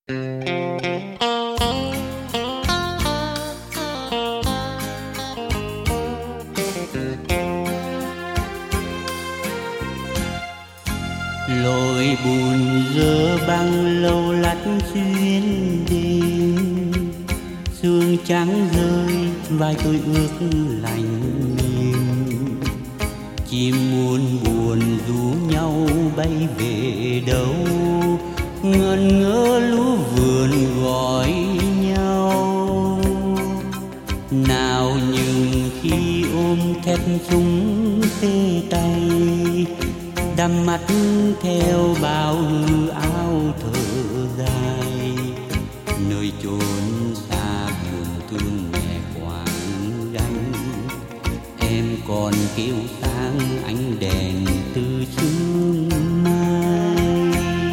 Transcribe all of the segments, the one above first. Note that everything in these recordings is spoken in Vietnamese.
Lối buồn dơ băng lâu lắt xuyên đêm, sương trắng rơi vai tôi ướt lạnh mềm. Chim muôn buồn rủ nhau bay về đâu, ngẩn ngỡ lũ vườn gọi nhau. Nào nhưng khi ôm thép súng tê tay, đắm mắt theo bao hư áo thở dài. Nơi chốn xa buồn thương mẹ quàng gánh, em còn kêu sáng ánh đèn từ sương mai.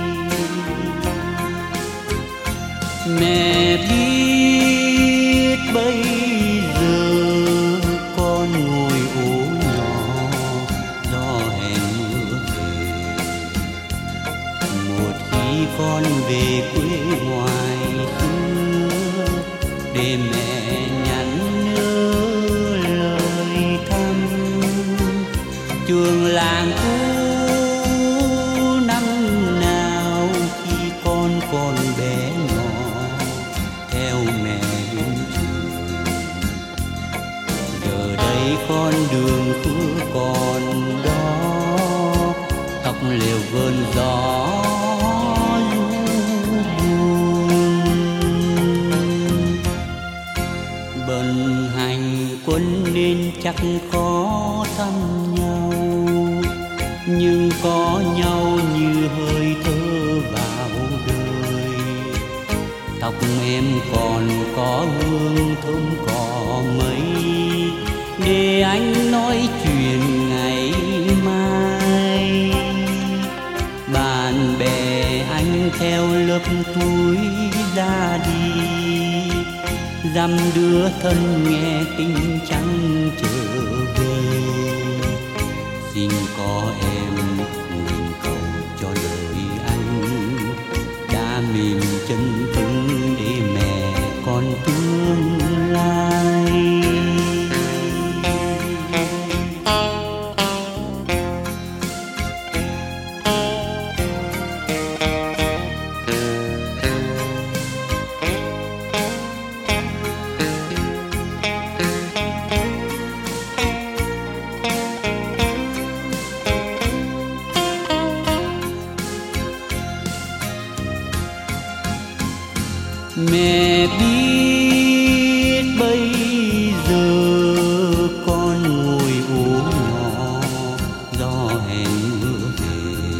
Mẹ biết bây giờ con ngồi ố nhỏ gió hè mưa về. Một khi con về quê ngoài xưa, để mẹ nhắn nhớ lời thăm. Trường làng cũ năm nào khi con còn bé nhỏ, theo mẹ đến trường. Giờ đây con đường cứ còn đó, tóc liều vơn gió du buồn. Bần hành quân nên chắc khó thăm nhau, nhưng có nhau như hơi thở vào đời. Tóc em còn có hương thơm cỏ mấy, để anh nói chuyện ngày mai. Bạn bè anh theo lớp tuổi ra đi, dăm đứa thân nghe tin chẳng trở về. Xin có em nguyện cầu cho đời anh, đã mềm chân cứng để mẹ con tương lai. Mẹ biết bây giờ con ngồi ố nhỏ gió hè mưa về.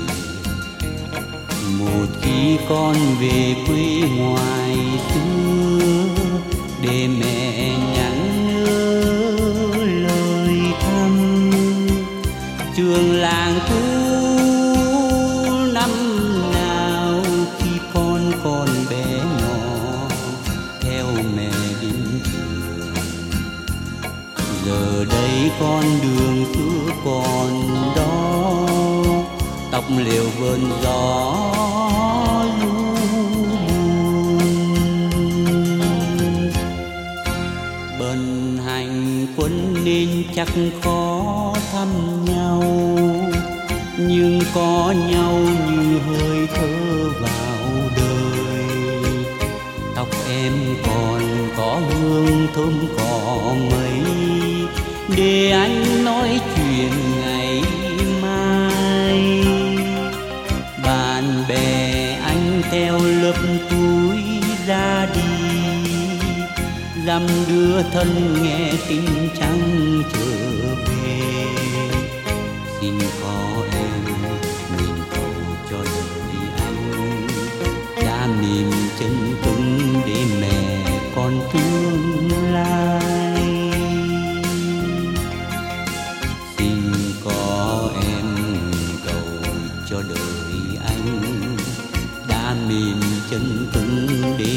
Một khi con về quê ngoài xưa, để mẹ nhắn nhớ lời thăm. Trường làng cũ năm nào khi con còn bé nhỏ, theo mẹ đến trường. Giờ đây con đường xưa còn đó, tóc liều vơn gió du buồn. Bần hành quân nên chắc khó thăm nhau, nhưng có nhau như hơi thở vào đời. Tóc em còn có hương thơm cỏ mấy, để anh nói chuyện ngày mai. Bạn bè anh theo lớp tuổi ra đi, dăm đứa thân nghe tin chẳng trở về. Xin có em nguyện cầu cho đời anh, đã mềm chân cứng để mẹ con tương lai. Xin có em cầu cho đời anh, đã mềm chân cứng để